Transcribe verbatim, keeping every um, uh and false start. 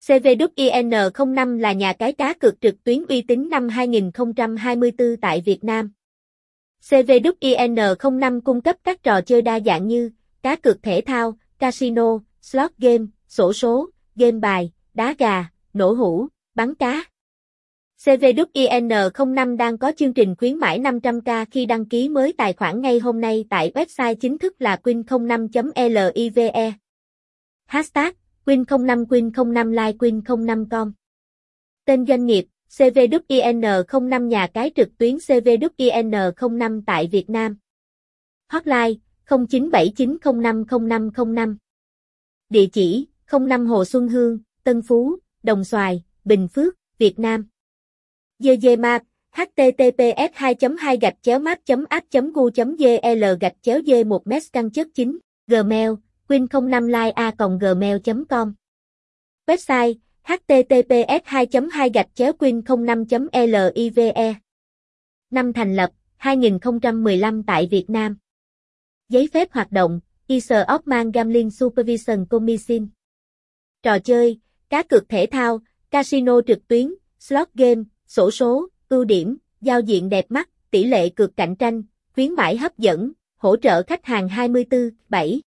xê vê vê kép i en không năm là nhà cái cá cược trực tuyến uy tín năm hai nghìn không trăm hai mươi tư tại Việt Nam. xê vê vê kép i en không năm cung cấp các trò chơi đa dạng như cá cược thể thao, casino, slot game, xổ số, game bài, đá gà, nổ hũ, bắn cá. xê vê vê kép i en không năm đang có chương trình khuyến mãi năm trăm k khi đăng ký mới tài khoản ngay hôm nay tại website chính thức là win không năm chấm live. Hashtag win không năm win không năm live win không năm chấm com. Tên doanh nghiệp xê vê vê kép i en không năm nhà cái trực tuyến xê vê vê kép i en không năm tại Việt Nam. Hotline không chín bảy chín không năm không năm không năm. Địa chỉ không năm Hồ Xuân Hương, Tân Phú, Đồng Xoài, Bình Phước, Việt Nam. giê giê Map h t t p s hai chấm hai gạch chéo map chấm app chấm gu chấm g l gạch chéo d một mes căn chất chín. Gmail win không năm live a còng gmail chấm com. Website h t t p s hai chấm hai gạch chéo win không năm chấm live. Năm thành lập hai nghìn không trăm mười lăm tại Việt Nam. Giấy phép hoạt động Isle of Man Gambling Supervision Commission. Trò chơi cá cược thể thao, casino trực tuyến, slot game, xổ số, ưu điểm, giao diện đẹp mắt, tỷ lệ cược cạnh tranh, khuyến mãi hấp dẫn, hỗ trợ khách hàng hai mươi bốn trên bảy.